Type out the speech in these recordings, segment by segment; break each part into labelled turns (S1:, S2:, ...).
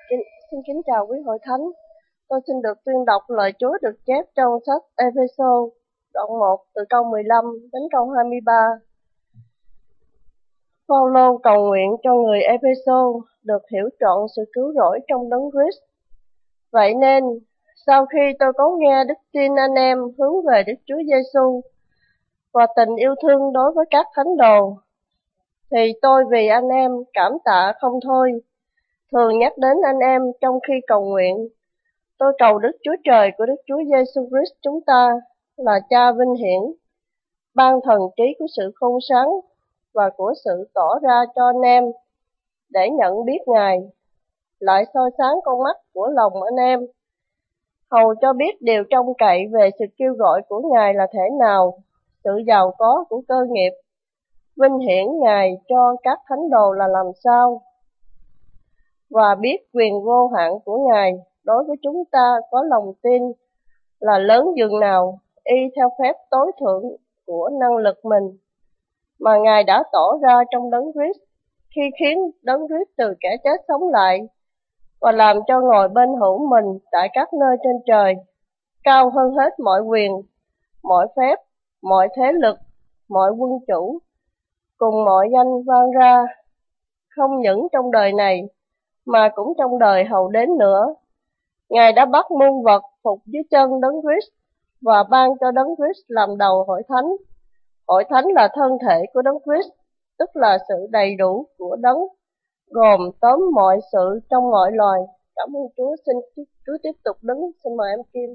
S1: Xin kính chào quý hội thánh. Tôi xin được tuyên đọc lời Chúa được chép trong sách Ê-phê-sô đoạn 1 từ câu 15 đến câu 23. Phaolô cầu nguyện cho người Ê-phê-sô được hiểu trọn sự cứu rỗi trong Đấng Christ. Vậy nên, sau khi tôi có nghe đức tin anh em hướng về Đức Chúa Giêsu và tình yêu thương đối với các thánh đồ, thì tôi vì anh em cảm tạ không thôi. Thường nhắc đến anh em trong khi cầu nguyện. Tôi cầu Đức Chúa Trời của Đức Chúa Giêsu Christ chúng ta là Cha vinh hiển, ban thần trí của sự khôn sáng và của sự tỏ ra cho anh em để nhận biết Ngài, lại soi sáng con mắt của lòng anh em, hầu cho biết điều trông cậy về sự kêu gọi của Ngài là thế nào, sự giàu có của cơ nghiệp, vinh hiển Ngài cho các thánh đồ là làm sao, và biết quyền vô hạn của Ngài đối với chúng ta có lòng tin là lớn dường nào, y theo phép tối thượng của năng lực mình mà Ngài đã tỏ ra trong Đấng Christ, khi khiến Đấng Christ từ kẻ chết sống lại và làm cho ngồi bên hữu mình tại các nơi trên trời, cao hơn hết mọi quyền, mọi phép, mọi thế lực, mọi quân chủ, cùng mọi danh vang ra, không những trong đời này mà cũng trong đời hầu đến nữa. Ngài đã bắt muôn vật phục dưới chân Đấng Christ và ban cho Đấng Christ làm đầu hội thánh. Hội thánh là thân thể của Đấng Christ, tức là sự đầy đủ của Đấng, gồm tóm mọi sự trong mọi loài. Cảm ơn Chúa. Xin Chúa tiếp tục đứng. Xin mời em Kim.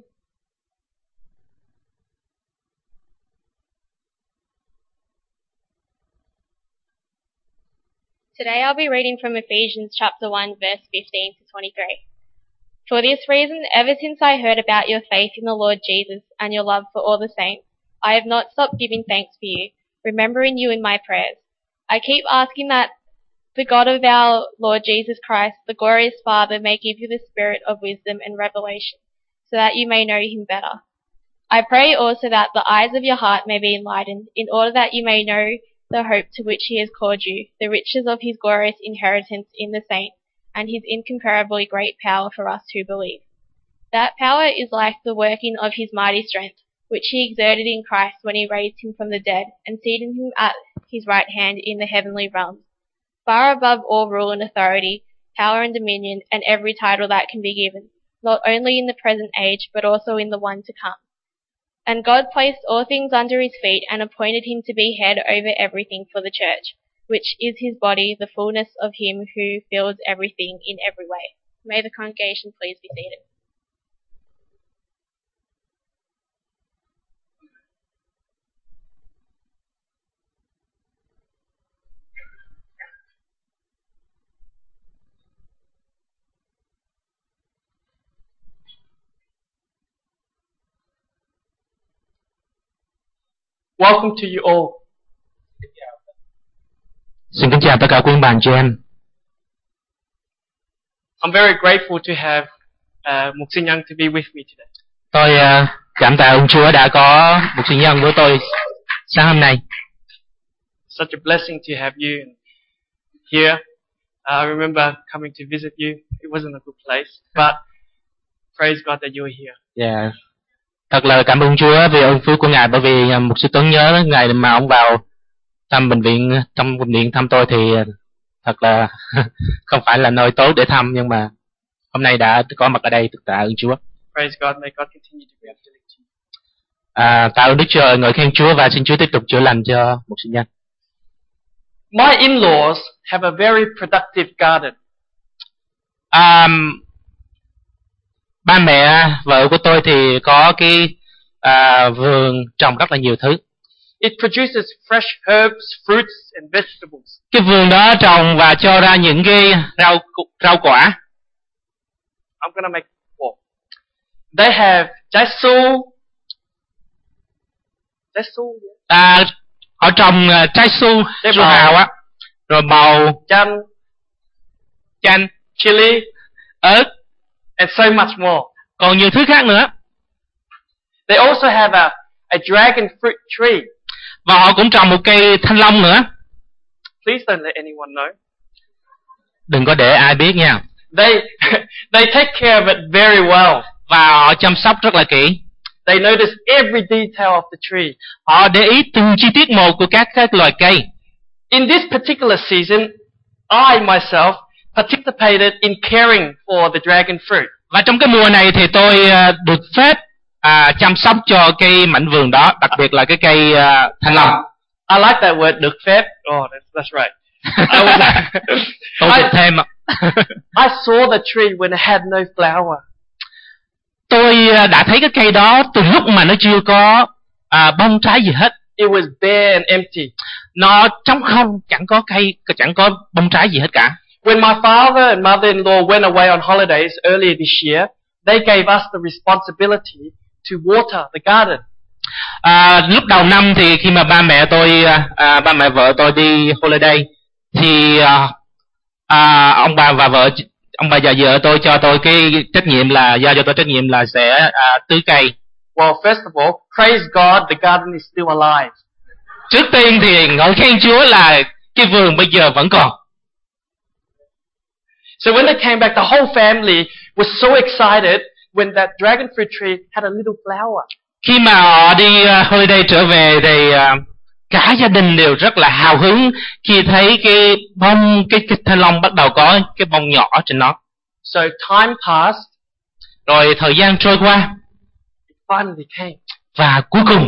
S2: Today I'll be reading from Ephesians chapter 1 verse 15 to 23. For this reason, ever since I heard about your faith in the Lord Jesus and your love for all the saints, I have not stopped giving thanks for you, remembering you in my prayers. I keep asking that the God of our Lord Jesus Christ, the glorious Father, may give you the spirit of wisdom and revelation, so that you may know him better. I pray also that the eyes of your heart may be enlightened, in order that you may know the hope to which he has called you, the riches of his glorious inheritance in the saints, and his incomparably great power for us who believe. That power is like the working of his mighty strength, which he exerted in Christ when he raised him from the dead, and seated him at his right hand in the heavenly realms, far above all rule and authority, power and dominion, and every title that can be given, not only in the present age, but also in the one to come. And God placed all things under his feet, and appointed him to be head over everything for the church, which is his body, the fullness of him who fills everything in every way. May the congregation please be seated.
S3: Welcome to you all.
S4: Xin kính chào tất cả quý bạn chị em.
S3: I'm very grateful to have Mục Sinh Nhân to be with me today.
S4: Tôi cảm tạ ơn Chúa đã có Mục Sinh Nhân với tôi sáng hôm nay.
S3: Such a blessing to have you here. I remember coming to visit you. It wasn't a good place, but praise God that you are here.
S4: Yeah. Thật là cảm ơn Chúa vì ơn phước của Ngài, bởi vì Mục sư Tuấn nhớ ngày mà ông vào thăm bệnh viện, trong bệnh viện thăm tôi thì thật là không phải là nơi tốt để thăm, nhưng mà hôm nay đã có mặt ở đây, thực tạ ơn Chúa.
S3: Praise God, may God continue to be apostolic to you.
S4: Tạ ơn Đức Trời, ngợi khen Chúa và xin Chúa tiếp tục chữa lành cho Mục sư Nhân.
S3: My in-laws have a very productive garden.
S4: Ba mẹ vợ của tôi thì có cái vườn trồng rất là nhiều thứ.
S3: It produces fresh herbs, fruits and vegetables.
S4: Cái vườn đó trồng và cho ra những cái rau quả.
S3: I'm gonna make four. They have trái su.
S4: Họ trồng trái su hào á, rồi bầu, chanh,
S3: chili,
S4: ớt,
S3: and so much more.
S4: Còn nhiều thứ khác nữa.
S3: They also have a dragon fruit tree.
S4: Và họ cũng trồng một cây thanh long nữa.
S3: Please don't let anyone know.
S4: Đừng có để ai biết nha.
S3: They take care of it very well.
S4: và họ chăm sóc rất là kỹ.
S3: They notice every detail of the tree.
S4: Họ để ý từng chi tiết một của các loài cây.
S3: In this particular season, I myself participated in caring for the dragon fruit.
S4: Và trong cái mùa này thì tôi được phép chăm sóc cho cây mãnh vườn đó, đặc biệt là cái cây thanh long.
S3: I like that word, được phép. Oh, that's right.
S4: Tôi được thêm.
S3: I saw the tree when it had no flower.
S4: Tôi đã thấy cái cây đó từ lúc mà nó chưa có bông trái gì hết.
S3: It was bare and empty.
S4: Nó trống không, chẳng có bông trái gì hết cả.
S3: When my father and mother-in-law went away on holidays earlier this year, they gave us the responsibility to water the garden.
S4: Lúc đầu năm thì khi mà ba mẹ vợ tôi đi holiday thì ông bà và vợ tôi cho tôi cái trách nhiệm là giao cho tôi trách nhiệm là sẽ tưới cây.
S3: Well, first of all, praise God, the garden is still alive.
S4: Trước tiên thì ngợi khen Chúa là cái vườn bây giờ vẫn còn.
S3: So when they came back, the whole family was so excited when that dragon fruit tree had a little flower.
S4: Khi mà họ đi holiday trở về thì cả gia đình đều rất là hào hứng khi thấy cái thanh long bắt đầu có cái bông nhỏ trên nó.
S3: So time passed.
S4: Rồi thời gian trôi qua.
S3: It finally came.
S4: Và cuối cùng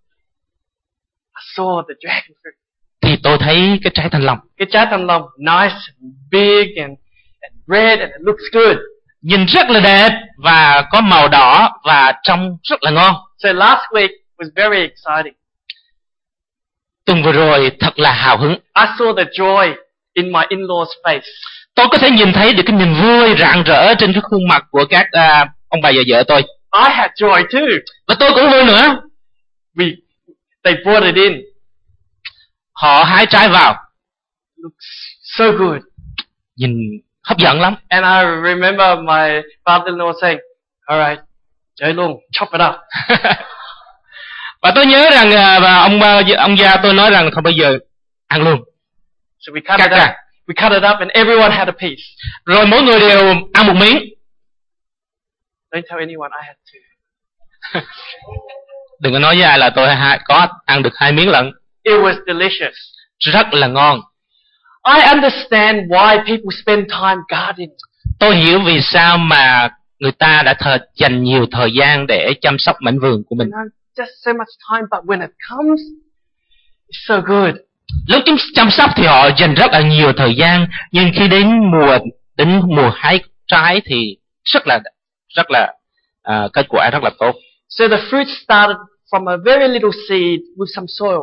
S3: I saw the dragon fruit.
S4: Thì tôi thấy cái trái thanh long.
S3: Cái trái thanh long nice and big and red and it looks good.
S4: Nhìn rất là đẹp và có màu đỏ và trông rất là ngon.
S3: So last week was very exciting.
S4: Tuần vừa rồi thật là hào hứng.
S3: I saw the joy in my in-laws' face.
S4: Tôi có thể nhìn thấy được cái niềm vui rạng rỡ trên cái khuôn mặt của các ông bà và vợ tôi.
S3: I had joy too.
S4: Và tôi cũng vui nữa.
S3: They brought it in.
S4: Họ hái trái vào.
S3: Looks so good.
S4: Nhìn hấp dẫn lắm.
S3: And I remember my father-in-law saying, "All right, chơi luôn, chop it up."
S4: Và tôi nhớ rằng ông gia tôi nói rằng thôi bây giờ ăn luôn.
S3: So we cut it up. We cut it up and everyone had a piece.
S4: Rồi mỗi người đều ăn một miếng.
S3: Don't tell anyone I had two.
S4: Đừng có nói với ai là tôi có ăn được 2 miếng lận.
S3: It was delicious.
S4: Rất là ngon.
S3: I understand why people spend time gardening.
S4: Tôi hiểu vì sao mà người ta đã dành nhiều thời gian để chăm sóc mảnh vườn của mình.
S3: Just so much time, but when it comes, it's so good.
S4: Lúc chúng chăm sóc thì họ dành rất là nhiều thời gian, nhưng khi đến mùa hái trái thì rất là kết quả rất là tốt.
S3: So the fruit started from a very little seed with some soil.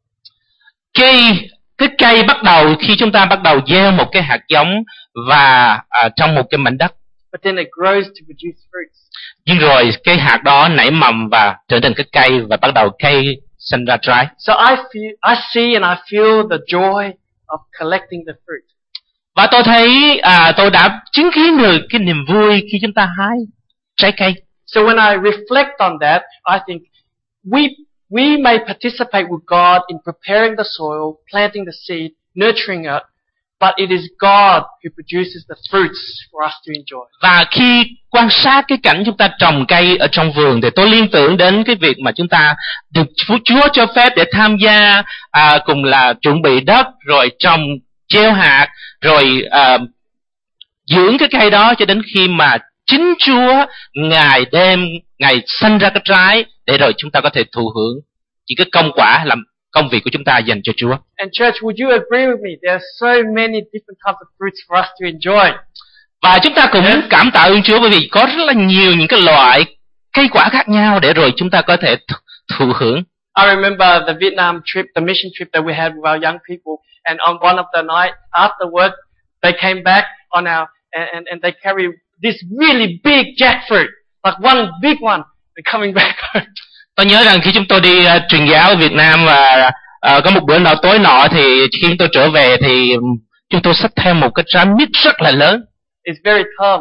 S4: Cái cây bắt đầu khi chúng ta bắt đầu gieo một cái hạt giống và trong một cái mảnh đất.
S3: But then it grows to produce fruits.
S4: Nhưng rồi cái hạt đó nảy mầm và trở thành cái cây và bắt đầu cây sinh ra trái.
S3: So I see and I feel the joy of collecting the fruit.
S4: Và tôi thấy tôi đã chứng kiến được cái niềm vui khi chúng ta hái trái cây.
S3: So when I reflect on that, I think we may participate with God in preparing the soil, planting the seed, nurturing it, but it is God who produces the fruits for us to enjoy.
S4: Và khi quan sát cái cảnh chúng ta trồng cây ở trong vườn thì tôi liên tưởng đến cái việc mà chúng ta được Chúa cho phép để tham gia cùng là chuẩn bị đất, rồi trồng, gieo hạt, rồi dưỡng cái cây đó cho đến khi mà chính Chúa Ngài sanh ra cái trái để rồi chúng ta có thể thụ hưởng những cái công quả làm công việc của chúng ta dành cho Chúa.
S3: And church, would you agree with me? There are so many different types of fruits for us to enjoy.
S4: Và chúng ta cũng cảm tạ ơn Chúa bởi vì có rất là nhiều những cái loại cây quả khác nhau để rồi chúng ta có thể thụ hưởng.
S3: I remember the Vietnam trip, the mission trip that we had with our young people, and on one of the night after work, they came back on our and they carried this really big jackfruit, like one big one. They're coming back home.
S4: Tôi nhớ rằng khi chúng tôi đi truyền giáo ở Việt Nam và có một bữa nọ tối nọ thì khi chúng tôi trở về thì chúng tôi xách theo một cái trái mít rất là lớn.
S3: It's very thơm.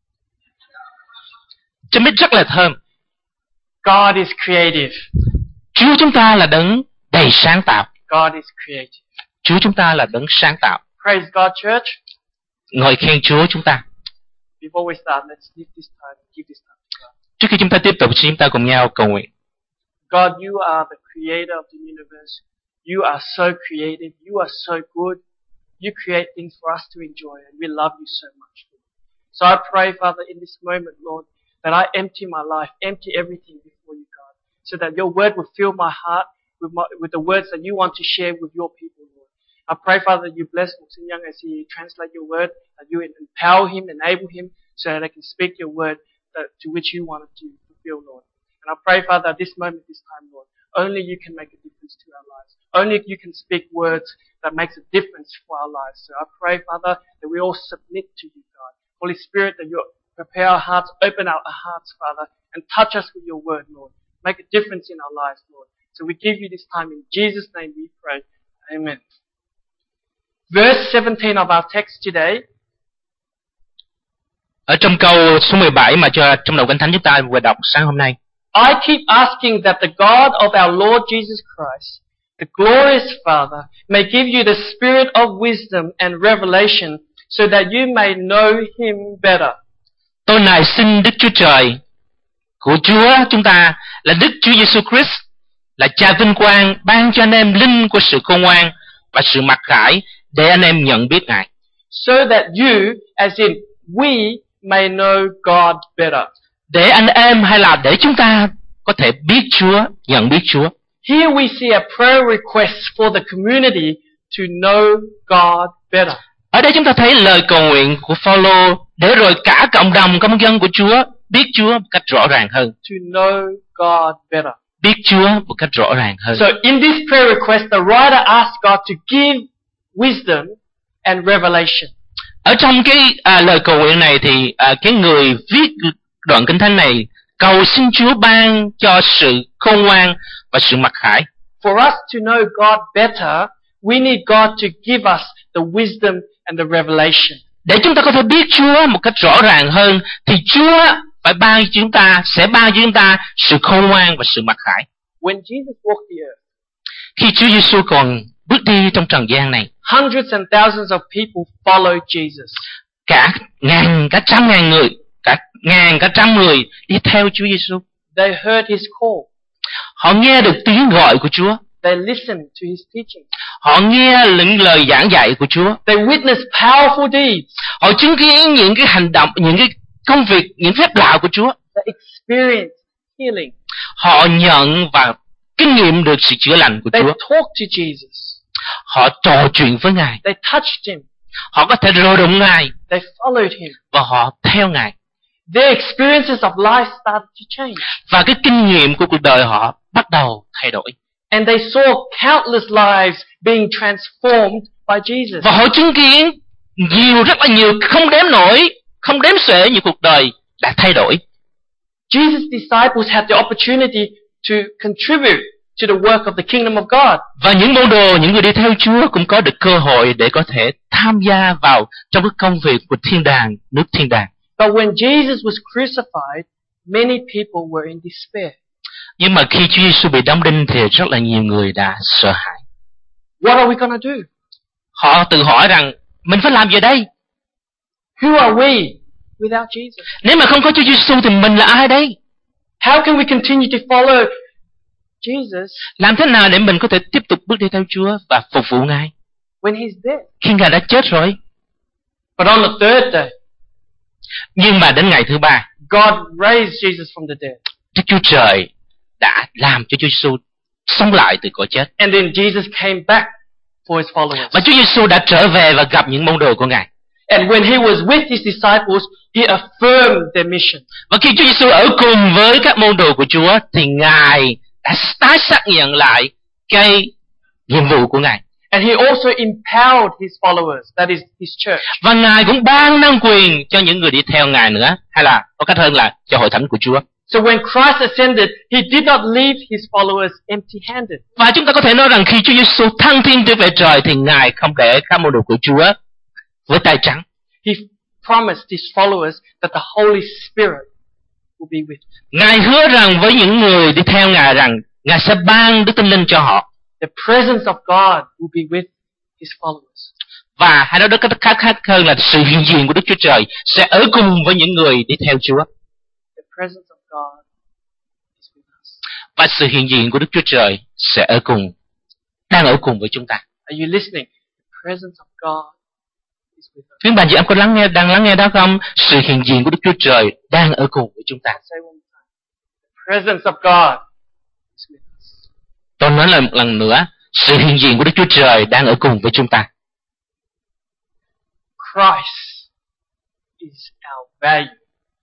S4: Trái mít rất là thơm.
S3: God is creative.
S4: Chúa chúng ta là đấng đầy sáng tạo.
S3: God is creative.
S4: Chúa chúng ta là đấng sáng tạo.
S3: Praise God, church.
S4: Ngợi khen Chúa chúng ta.
S3: Before we start, let's give this time to God.
S4: Trước khi chúng ta tiếp tục, xin chúng ta cùng nhau cầu nguyện.
S3: God, you are the creator of the universe. You are so creative. You are so good. You create things for us to enjoy, and we love you so much, Lord. So I pray, Father, in this moment, Lord, that I empty my life, empty everything before you, God, so that your word will fill my heart with the words that you want to share with your people, Lord. I pray, Father, that you bless Muksin Young as he translate your word, that you empower him, enable him, so that he can speak your word to which you want it to fulfill, Lord. And I pray, Father, at this moment, this time, Lord, only you can make a difference to our lives. Only you can speak words that makes a difference for our lives. So I pray, Father, that we all submit to you, God. Holy Spirit, that you prepare our hearts, open our hearts, Father, and touch us with your word, Lord. Make a difference in our lives, Lord. So we give you this time. In Jesus' name we pray. Amen. Verse 17 of our text today.
S4: Ở trong câu số 17 mà trong đầu Kinh Thánh chúng ta vừa đọc sáng hôm nay.
S3: I keep asking that the God of our Lord Jesus Christ, the glorious Father, may give you the spirit of wisdom and revelation so that you may know Him better.
S4: Tôi nài xin Đức Chúa Trời của Chúa chúng ta là Đức Chúa Giêsu Christ, là Cha vinh quang, ban cho anh em linh của sự khôn ngoan và sự mặc khải để anh em nhận biết Ngài.
S3: So that you, as in we, may know God better.
S4: Để anh em hay là để chúng ta có thể biết Chúa, nhận biết Chúa.
S3: Here we see a prayer request for the community to know God better.
S4: Ở đây chúng ta thấy lời cầu nguyện của Phaolô để rồi cả cộng đồng công dân của Chúa biết Chúa một cách rõ ràng hơn.
S3: To know God better.
S4: Biết Chúa một cách rõ ràng hơn.
S3: So in this prayer request, the writer asks God to give wisdom and revelation.
S4: Ở trong cái lời cầu nguyện này thì cái người viết đoạn Kinh Thánh này cầu xin Chúa ban cho sự khôn ngoan và sự mặc khải.
S3: For us to know God better, we need God to give us the wisdom and the revelation.
S4: Để chúng ta có thể biết Chúa một cách rõ ràng hơn thì Chúa phải ban cho chúng ta, sẽ ban cho chúng ta sự khôn ngoan và sự mặc khải.
S3: When Jesus walked the earth,
S4: khi Chúa Giêsu còn bước đi trong trần gian này,
S3: hundreds and thousands of people followed Jesus.
S4: Cả ngàn, cả trăm ngàn người, cả trăm người đi theo Chúa Giêsu.
S3: They heard his call.
S4: Họ nghe được tiếng gọi của Chúa.
S3: They listened to his teaching.
S4: Họ nghe những lời giảng dạy của Chúa.
S3: They witnessed powerful deeds.
S4: Họ chứng kiến những cái hành động, những cái công việc, những phép lạ của Chúa.
S3: They experienced healing.
S4: Họ nhận và kinh nghiệm được sự chữa lành của
S3: They
S4: Chúa.
S3: talked to Jesus.
S4: Họ trò chuyện với Ngài.
S3: They touched him.
S4: Họ có thể rờ đụng Ngài.
S3: They followed him.
S4: Và họ theo Ngài.
S3: Their experiences of life started to change.
S4: Và cái kinh nghiệm của cuộc đời họ bắt đầu thay đổi.
S3: And they saw countless lives being transformed by Jesus.
S4: Và họ chứng kiến rất là nhiều, không đếm nổi, không đếm xuể những cuộc đời đã thay đổi.
S3: Jesus' disciples had the opportunity to contribute to the work of the kingdom of God.
S4: Và những môn đồ, những người đi theo Chúa cũng có được cơ hội để có thể tham gia vào trong cái công việc của thiên đàng, nước thiên đàng.
S3: But when Jesus was crucified, many people were in despair.
S4: Nhưng mà khi Chúa Giêsu bị đóng đinh thì rất là nhiều người đã sợ hãi.
S3: What are we gonna do?
S4: Họ tự hỏi rằng mình phải làm gì đây?
S3: Who are we without Jesus?
S4: Nếu mà không có Chúa Giêsu thì mình là ai đây?
S3: How can we continue to follow Jesus
S4: Làm thế nào để mình có thể tiếp tục bước đi theo Chúa và phục vụ Ngài
S3: when he's dead?
S4: khi Ngài đã chết rồi?
S3: But on the third day,
S4: Nhưng mà đến ngày thứ ba,
S3: God raised Jesus from the dead.
S4: Đức Chúa Trời đã làm cho Chúa Giêsu sống lại từ cõi chết.
S3: And then Jesus came back for his followers.
S4: Và Chúa Giêsu đã trở về và gặp những môn đồ của Ngài.
S3: And when he was with his disciples, he affirmed their mission.
S4: Và khi Chúa Giêsu ở cùng với các môn đồ của Chúa thì Ngài đã tái xác nhận lại cái nhiệm vụ của Ngài.
S3: And he also empowered his followers, that is his church.
S4: Và Ngài cũng ban năng quyền cho những người đi theo Ngài nữa, hay là có cách hơn là cho hội thánh của Chúa.
S3: So when Christ ascended, he did not leave his followers empty-handed.
S4: Và chúng ta có thể nói rằng khi Chúa Giêsu thăng thiên trở về trời thì Ngài không để các môn đồ của Chúa với tay trắng.
S3: He promised his followers that the Holy Spirit will be with them.
S4: Ngài hứa rằng với những người đi theo Ngài rằng Ngài sẽ ban Đức Thánh Linh cho họ.
S3: The presence of God will be with his followers.
S4: Và hay nói đó khác hơn là sự hiện diện của Đức Chúa Trời sẽ ở cùng với những người đi theo Chúa.
S3: The presence of God is with us.
S4: Và sự hiện diện của Đức Chúa Trời sẽ đang ở cùng với chúng ta.
S3: Are you listening? The presence of God is with us.
S4: Quý bạn chị em có đang lắng nghe đó không? Sự hiện diện của Đức Chúa Trời đang ở cùng với chúng ta.
S3: Say one more time. The presence of God is with us.
S4: Tôi nói lại một lần nữa, sự hiện diện của Đức Chúa Trời đang ở cùng với chúng ta.
S3: Christ is our value.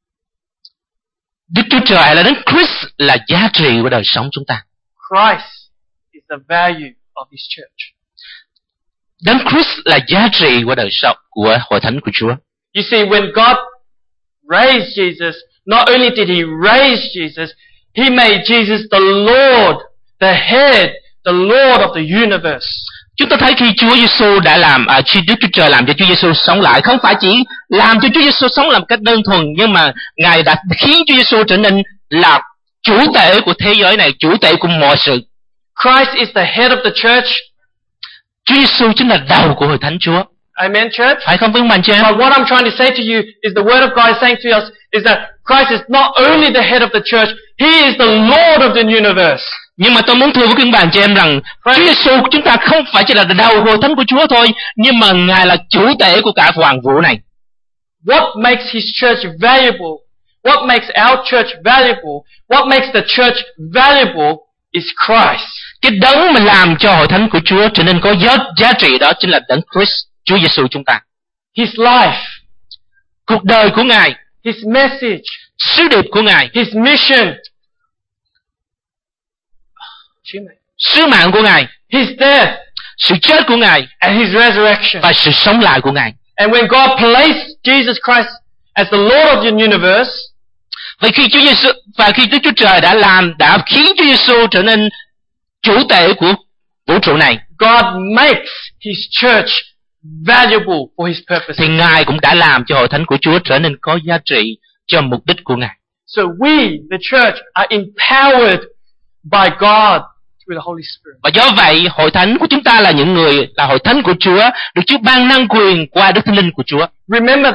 S4: Đức Chúa Trời là Đấng Christ là giá trị của đời sống chúng ta.
S3: Christ is the value of His church.
S4: Đấng Christ là giá trị của đời sống của hội thánh của Chúa.
S3: You see, when God raised Jesus, not only did He raise Jesus, He made Jesus the Lord, the head, the Lord of the universe.
S4: Chúng ta thấy khi Chúa Giêsu đã khi Đức Chúa Trời làm cho Chúa Giêsu sống lại, không phải chỉ làm cho Chúa Giêsu sống làm cách đơn thuần, nhưng mà Ngài đã khiến Chúa Giêsu trở nên là chủ tể của thế giới này, chủ tể của mọi sự.
S3: Christ is the head of the church.
S4: Chúa Giêsu chính là đầu của hội thánh Chúa.
S3: Amen, church?
S4: Phải không quý bạn chị em?
S3: But what I'm trying to say to you is the word of God is saying to us is that Christ is not only the head of the church, He is the Lord of the universe.
S4: Nhưng mà tôi muốn thưa với các bạn chị em rằng Chúa Giêsu của chúng ta không phải chỉ là đầu hội thánh của Chúa thôi, nhưng mà Ngài là chủ tể của cả hoàn vũ này.
S3: What makes His church valuable? What makes our church valuable? What makes the church valuable is Christ.
S4: Cái đấng mà làm cho hội thánh của Chúa trở nên có giá trị đó chính là đấng Christ, Chúa Giêsu chúng ta.
S3: His life,
S4: Cuộc đời của Ngài,
S3: His message,
S4: sứ điệp của Ngài,
S3: His mission,
S4: sứ mạng của Ngài,
S3: His death,
S4: sự chết của Ngài
S3: and His resurrection.
S4: và sự sống lại của Ngài.
S3: And when God placed Jesus Christ as the Lord of the universe,
S4: Vậy khi Đức Chúa Trời đã khiến Chúa Giêsu trở nên chủ tể của vũ trụ này,
S3: God makes His church valuable for His purposes.
S4: thì Ngài cũng đã làm cho hội thánh của Chúa trở nên có giá trị cho mục đích của Ngài.
S3: So we, the church, are empowered by God through the Holy Spirit.
S4: Và do vậy, hội thánh của chúng ta là những người là hội thánh của Chúa, được Chúa ban năng quyền qua Đức Thánh Linh của Chúa.
S3: Remember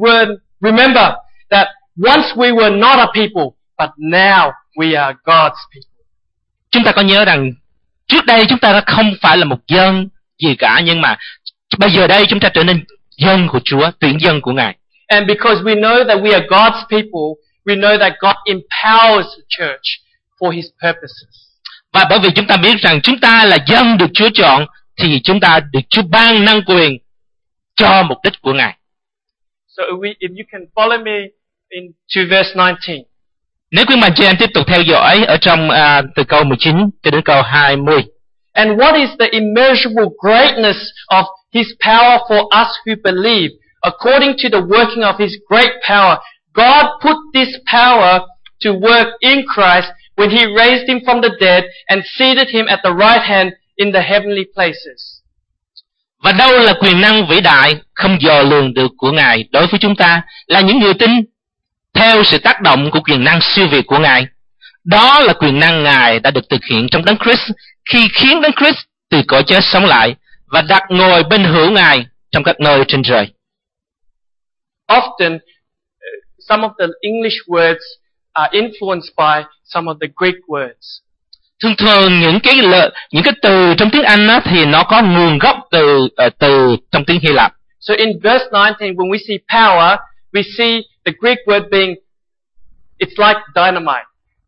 S3: that once we were not a people, but now we are God's people.
S4: Chúng ta có nhớ rằng trước đây chúng ta đã không phải là một dân gì cả, nhưng mà bây giờ đây chúng ta trở nên dân của Chúa, tuyển dân của Ngài.
S3: And because we know that we are God's people, we know that God empowers the church for His purposes.
S4: Và bởi vì chúng ta biết rằng chúng ta là dân được Chúa chọn, thì chúng ta được Chúa ban năng quyền cho mục đích của Ngài.
S3: So if you can follow me into verse 19.
S4: Nếu quý bạn chị em tiếp tục theo dõi ở trong từ câu 19 cho đến câu 20.
S3: And what is the immeasurable greatness of His power for us who believe? According to the working of His great power, God put this power to work in Christ when He raised Him from the dead and seated Him at the right hand in the heavenly places.
S4: Và đâu là quyền năng vĩ đại không dò lường được của Ngài đối với chúng ta là những người tin theo sự tác động của quyền năng siêu việt của Ngài. Đó là quyền năng Ngài đã được thực hiện trong Đấng Christ khi khiến Đấng Christ từ cõi chết sống lại và đặt ngồi bên hữu Ngài trong các nơi trên trời.
S3: Often, some of the English words are influenced by some of the Greek words.
S4: Thường những cái từ trong tiếng Anh á, thì nó có nguồn gốc từ trong tiếng Hy Lạp.
S3: So in verse 19, when we see power, we see the Greek word being, it's like dynamite.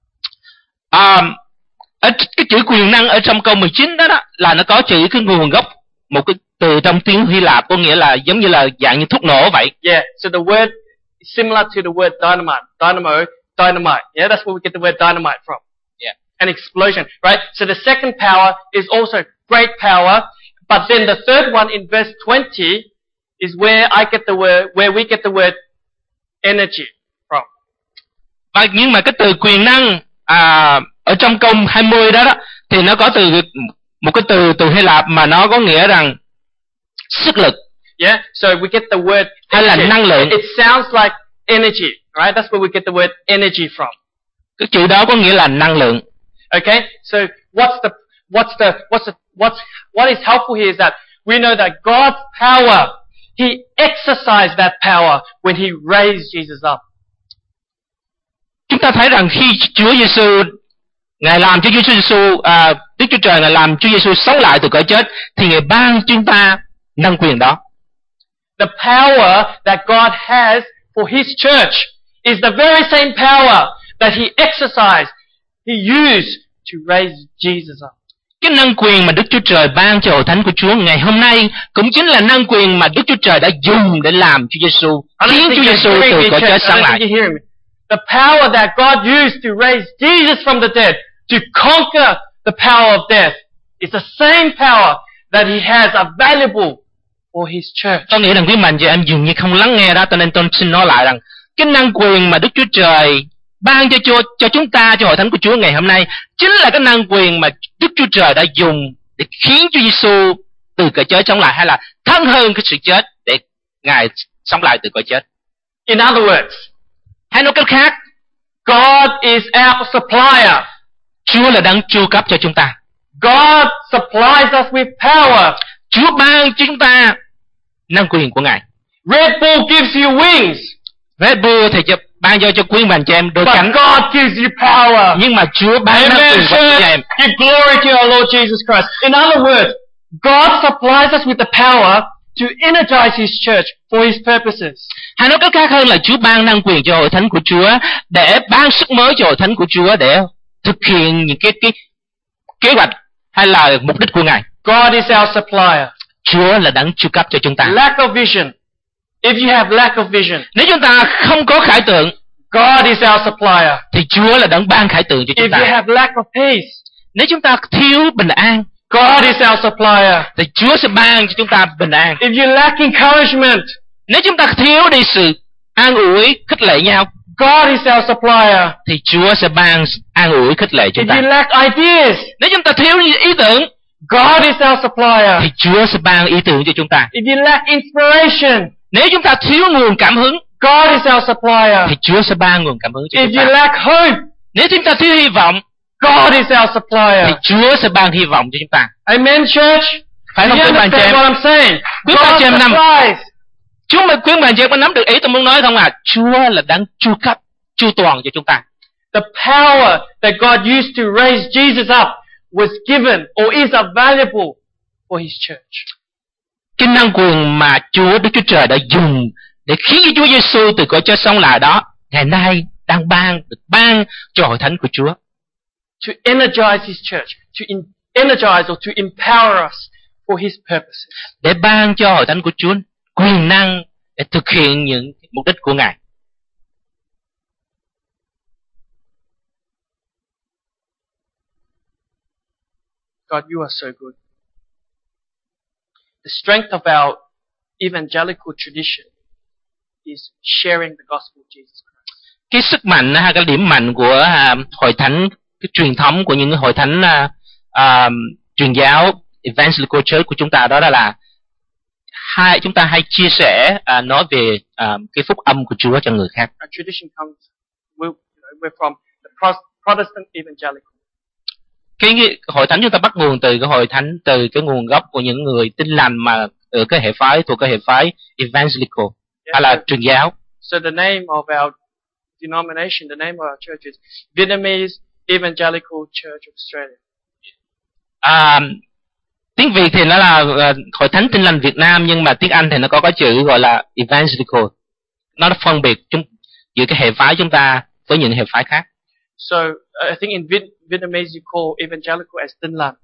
S4: Cái chữ quyền năng ở trong câu 19 đó là nó có chữ cái nguồn gốc một cái từ trong tiếng Hy Lạp, có nghĩa là giống như là dạng như thuốc nổ vậy.
S3: Yeah, so the word is similar to the word dynamite. Yeah, that's where we get the word dynamite from.
S4: Yeah.
S3: An explosion, right? So the second power is also great power, but then the third one in verse 20 is where we get the word energy from.
S4: Nhưng mà cái từ quyền năng ở trong câu 20 đó thì nó có một cái từ Hy Lạp mà nó có nghĩa rằng sức lực.
S3: Yeah, so we get the word
S4: hay là năng lượng.
S3: It sounds like energy, right? That's where we get the word energy from.
S4: Cái chữ đó có nghĩa là năng lượng.
S3: Okay, so what is helpful here is that we know that God's power He exercised that power when He raised Jesus up.
S4: Chúng ta thấy rằng khi Chúa Giêsu Ngài làm cho Đức Chúa Trời Ngài làm Chúa Giêsu sống lại từ cõi chết, thì Ngài ban chúng ta năng quyền đó.
S3: The power that God has for His church is the very same power that He exercised, He used to raise Jesus up.
S4: Cái năng quyền mà Đức Chúa Trời ban cho hội thánh của Chúa ngày hôm nay cũng chính là năng quyền mà Đức Chúa Trời đã dùng để làm Chúa Giêsu, khiến Chúa Giêsu từ cõi chết sống lại.
S3: The power that God used to raise Jesus from the dead, to conquer the power of death, is the same power that He has available for His church.
S4: Tôi nghĩ rằng quý mạnh chị em dường như không lắng nghe đó, cho nên tôi xin nói lại rằng cái năng quyền mà Đức Chúa Trời ban cho chúng ta, cho hội thánh của Chúa ngày hôm nay, chính là cái năng quyền mà Đức Chúa Trời đã dùng để khiến Chúa Giêsu từ cõi chết sống lại, hay là thắng hơn cái sự chết để Ngài sống lại từ cõi chết.
S3: In other words,
S4: hay nói cách khác,
S3: God is our supplier.
S4: Chúa là đấng chu cấp cho chúng ta.
S3: God supplies us with power.
S4: Chúa ban cho chúng ta năng quyền của Ngài.
S3: Red Bull gives you wings.
S4: Red Bull thì ban cho quý bạn chị em đôi cánh.
S3: But God gives you power.
S4: Nhưng mà Chúa ban năng quyền cho chị em.
S3: Give glory to our Lord Jesus Christ. In other words, God supplies us with the power to energize His church for His purposes.
S4: Hay nói cách khác hơn là Chúa ban năng quyền cho hội thánh của Chúa để ban sức mới cho hội thánh của Chúa để thực hiện những cái kế hoạch hay là mục đích của Ngài.
S3: God is our supplier.
S4: Chúa là đấng chu cấp cho chúng ta.
S3: Lack of vision. If you have lack of vision,
S4: nếu chúng ta không có khải tượng,
S3: God is our supplier.
S4: Thì Chúa là đấng ban khải tượng cho chúng ta.
S3: If you have lack of peace,
S4: nếu chúng ta thiếu bình an,
S3: God is our supplier.
S4: Thì Chúa sẽ ban cho chúng ta bình an.
S3: If you lack encouragement,
S4: nếu chúng ta thiếu đi sự an ủi, khích lệ nhau,
S3: God is our supplier.
S4: Thì Chúa sẽ ban an ủi, khích lệ chúng ta.
S3: If you lack ideas,
S4: nếu chúng ta thiếu ý tưởng,
S3: God is our supplier.
S4: Thì Chúa sẽ ban ý tưởng cho chúng ta.
S3: If you lack inspiration,
S4: nếu chúng ta thiếu nguồn cảm hứng,
S3: God is our supplier.
S4: Thì Chúa sẽ ban nguồn cảm hứng cho chúng ta.
S3: If you lack hope,
S4: nếu chúng ta thiếu hy vọng,
S3: God is our supplier.
S4: Thì Chúa sẽ ban hy vọng cho chúng ta.
S3: Amen, church.
S4: Phải không, quý bạn chị em?
S3: What I'm saying?
S4: Quý bạn chị em nằm. Quý bạn chị em có nắm được ý tôi muốn nói không à? Chúa là đấng chu cấp, chu toàn cho chúng ta.
S3: The power that God used to raise Jesus up was given or is available for His church.
S4: Cái năng quyền mà Đức Chúa Trời đã dùng để khiến Chúa Giêsu từ cõi chết sống lại đó, ngày nay đang được ban cho hội thánh của Chúa.
S3: To energize His church, to energize or to empower us for His purposes.
S4: Để ban cho hội thánh của Chúa quyền năng để thực hiện những mục đích của Ngài.
S3: God, you are so good. The strength of our evangelical tradition is sharing the gospel of Jesus Christ.
S4: Cái sức mạnh hay cái điểm mạnh của hội thánh, cái truyền thống của những hội thánh truyền giáo evangelical church của chúng ta đó là chúng ta hay chia sẻ nói về cái phúc âm của Chúa cho người khác.
S3: Our tradition comes, we're from the Protestant evangelical.
S4: Cái hội thánh chúng ta bắt nguồn từ cái hội thánh, từ cái nguồn gốc của những người tin lành mà ở cái hệ phái thuộc cái hệ phái evangelical hay là truyền giáo.
S3: So the name of our denomination, the name of our church is Vietnamese Evangelical Church of Australia.
S4: Tiếng Việt thì nó là hội thánh tin lành Việt Nam, nhưng mà tiếng Anh thì nó có cái chữ gọi là evangelical. Nó phân biệt giữa cái hệ phái chúng ta với những hệ phái khác.
S3: So I think in Vietnamese you call evangelical as tin lành.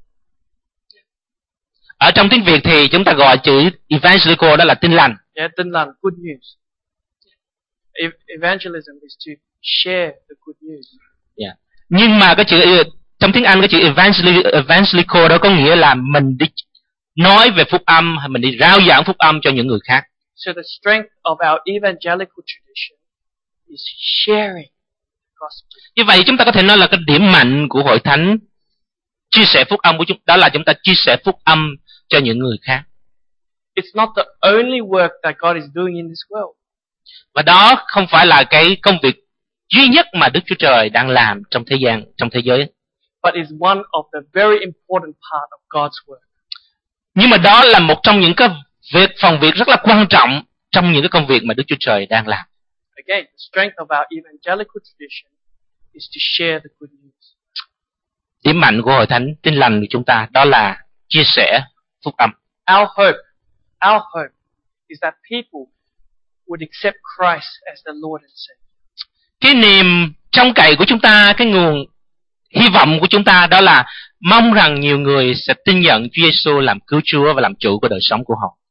S4: Ở trong tiếng Việt thì chúng ta gọi chữ evangelical đó là tin lành.
S3: Yeah, tin lành, good news. Evangelism is to share the good news.
S4: Yeah. Nhưng mà cái chữ trong tiếng Anh cái chữ evangelical đó có nghĩa là mình đi nói về phúc âm, hay mình đi rao giảng phúc âm cho những người khác.
S3: So the strength of our evangelical tradition is sharing the gospel.
S4: Như vậy chúng ta có thể nói là cái điểm mạnh của hội thánh chia sẻ phúc âm của chúng đó là chúng ta chia sẻ phúc âm cho những người khác.
S3: It's not the only work that God is doing in this world.
S4: Và đó không phải là cái công việc duy nhất mà Đức Chúa Trời đang làm trong thế giới.
S3: But is one of the very important part of God's work.
S4: Nhưng mà đó là một trong những cái phần việc rất là quan trọng trong những cái công việc mà Đức Chúa Trời đang làm.
S3: Again, the strength of our evangelical tradition is to share the good news.
S4: Điểm mạnh của Hội Thánh Tin Lành của chúng ta đó là chia sẻ phúc âm.
S3: Our hope is that people would accept Christ as their Lord and Savior.
S4: Cái niềm trông cậy của chúng ta, cái nguồn hy vọng của chúng ta đó là mong rằng nhiều người sẽ tin nhận Chúa Giêsu làm cứu Chúa và làm chủ của đời sống của họ.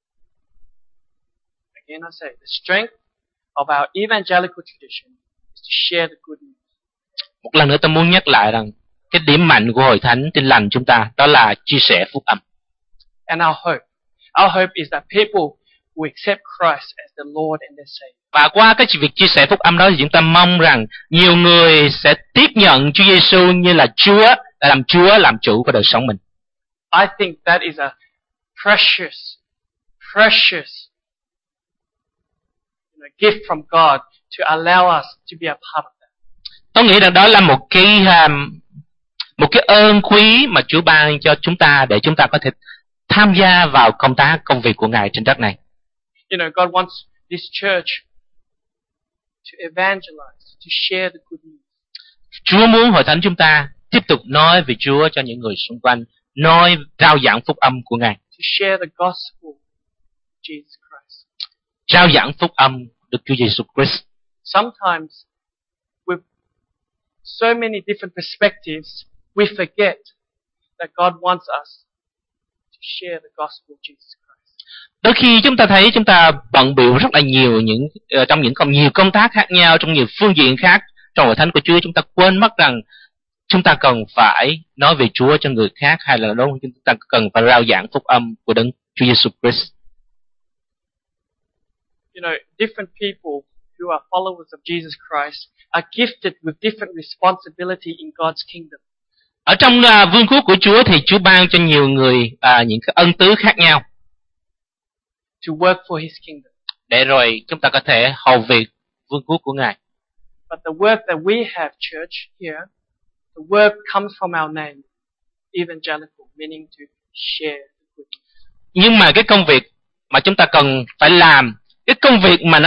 S3: Again, I say, the strength of our evangelical tradition is to share the good news.
S4: Một lần nữa tôi muốn nhắc lại rằng cái điểm mạnh của Hội Thánh Tin Lành chúng ta đó là chia sẻ phúc âm.
S3: And our hope is that people will accept Christ as their Lord and their Savior.
S4: Và qua cái việc chia sẻ phúc âm đó thì chúng ta mong rằng nhiều người sẽ tiếp nhận Chúa Giêsu như là Chúa làm chủ của đời sống mình.
S3: I think that is a precious gift from God to allow us to be a part of that.
S4: Tôi nghĩ rằng đó là một cái ơn quý mà Chúa ban cho chúng ta để chúng ta có thể tham gia vào công việc của Ngài trên đất này.
S3: God wants this church to evangelize, to share the good news.
S4: Chúa muốn Hội Thánh chúng ta tiếp tục nói về Chúa cho những người xung quanh, rao giảng phúc âm của Ngài.
S3: To share the gospel of Jesus Christ.
S4: Rao giảng phúc âm Đức Chúa Giêsu Christ.
S3: Sometimes with so many different perspectives, we forget that God wants us to share the gospel of Jesus Christ.
S4: Đôi khi chúng ta thấy chúng ta bận bịu rất là nhiều trong nhiều công tác khác nhau, trong nhiều phương diện khác trong Hội Thánh của Chúa, chúng ta quên mất rằng chúng ta cần phải nói về Chúa cho người khác, hay là chúng ta cần phải rao giảng phúc âm của Đấng Chúa Giêsu Christ.
S3: Different people who are followers of Jesus Christ are gifted with different responsibility in God's kingdom.
S4: Ở trong vương quốc của Chúa thì Chúa ban cho nhiều người những cái ân tứ khác nhau.
S3: To work for His kingdom.
S4: Để rồi chúng ta có thể hầu việc vương quốc của Ngài.
S3: But the work that we have, church, here, the work comes from our name, evangelical, meaning to share the good news.
S4: Nhưng mà cái công việc mà chúng ta cần phải làm, cái công việc mà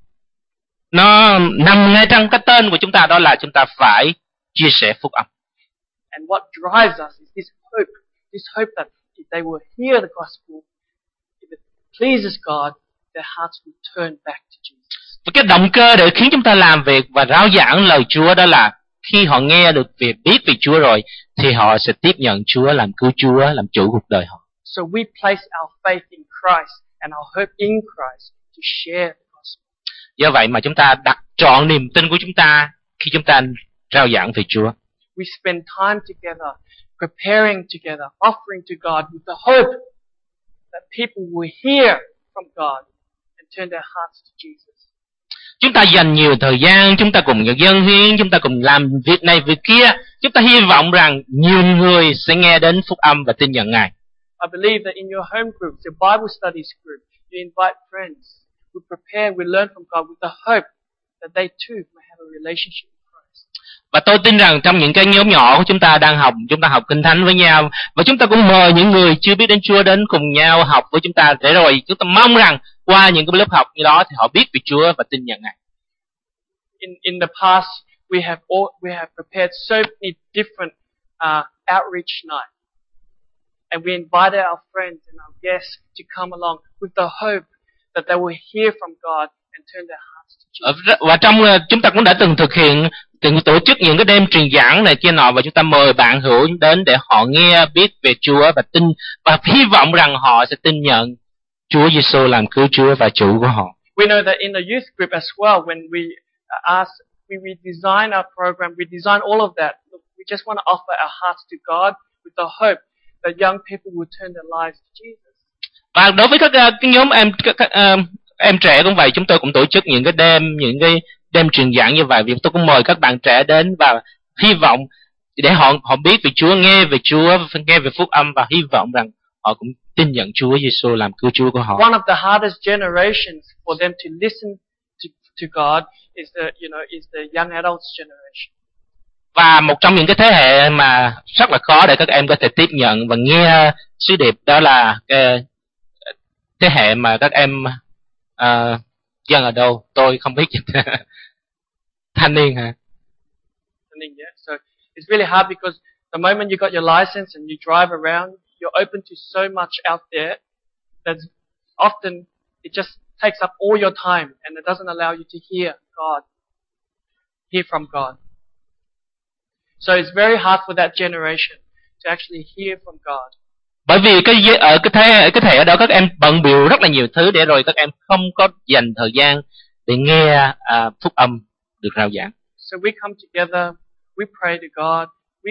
S4: nó nằm ngay trong cái tên của chúng ta, đó là chúng ta phải chia sẻ phúc âm.
S3: And what drives us is this hope that if they will hear the gospel, if it pleases God, their hearts will turn back to Jesus.
S4: Và cái động cơ để khiến chúng ta làm việc và rao giảng lời Chúa đó là khi họ nghe được việc biết về Chúa rồi thì họ sẽ tiếp nhận Chúa làm cứu Chúa, làm chủ cuộc đời họ.
S3: So we place our faith in Christ and our hope in Christ to share the gospel.
S4: Do vậy mà chúng ta đặt trọn niềm tin của chúng ta khi chúng ta rao giảng về Chúa.
S3: We spend time together, preparing together, offering to God with the hope that people will hear from God and turn their hearts to Jesus.
S4: Chúng ta dành nhiều thời gian, chúng ta cùng dâng hiến, chúng ta cùng làm việc này việc kia. Chúng ta hy vọng rằng nhiều người sẽ nghe đến phúc âm và tin nhận Ngài.
S3: I believe that in your home groups, your Bible studies group, you invite friends. We prepare, we learn from God with the hope that they too may have a relationship with Christ.
S4: Và tôi tin rằng trong những cái nhóm nhỏ của chúng ta đang học, chúng ta học Kinh Thánh với nhau, và chúng ta cũng mời những người chưa biết đến Chúa đến cùng nhau học với chúng ta, để rồi chúng ta mong rằng qua những cái lớp học như đó thì họ biết về Chúa và tin nhận Ngài.
S3: In the past, we have prepared so many different outreach nights, and we invited our friends and our guests to come along with the hope that they will hear from God and turn their hearts to Jesus.
S4: Và trong chúng ta cũng đã từng tổ chức những cái đêm truyền giảng này kia nọ, và chúng ta mời bạn hữu đến để họ nghe biết về Chúa và tin, và hy vọng rằng họ sẽ tin nhận Chúa Giêsu làm cứu Chúa và chủ của họ.
S3: We know that in the youth group as well, when we we design our program, we design all of that. We just want to offer our hearts to God with the hope that young people will turn their lives to Jesus.
S4: Và đối với các nhóm em trẻ cũng vậy, chúng tôi cũng tổ chức những cái đêm truyền giảng như vậy. Vì tôi cũng mời các bạn trẻ đến và hy vọng để họ biết về Chúa, nghe về Chúa, nghe về phúc âm, và hy vọng rằng họ cũng tin nhận Chúa Giêsu làm cứu Chúa của họ.
S3: One of the hardest generations for them to listen to God is the young adults generation.
S4: Và một trong những cái thế hệ mà rất là khó để các em có thể tiếp nhận và nghe sứ điệp đó là thế hệ mà các em dân ở đâu tôi không biết. Thanh niên hả?
S3: Yeah. So it's really hard because the moment you got your license and you drive around, you're open to so much out there that often it just takes up all your time and it doesn't allow you to hear from God. So it's very hard for that generation to actually hear from God.
S4: Bởi vì ở cái thể ở đó các em bận bịu rất là nhiều thứ để rồi các em không có dành thời gian để nghe phúc âm được rao giảng.
S3: So we come together, we pray to God,